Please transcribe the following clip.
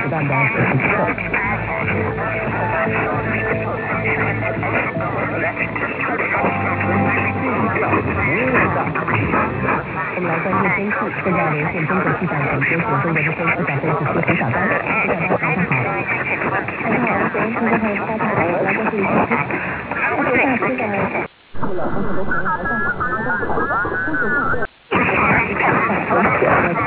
不断的学习提升。我们来关注天气，现在连线中国气象局接受中国之声气象分析师胡小刚。胡小刚，早上好。 大家好，各位听众朋友，大家好，我来关注一下天气。大致大致的，到了，刚才都讲了早上好。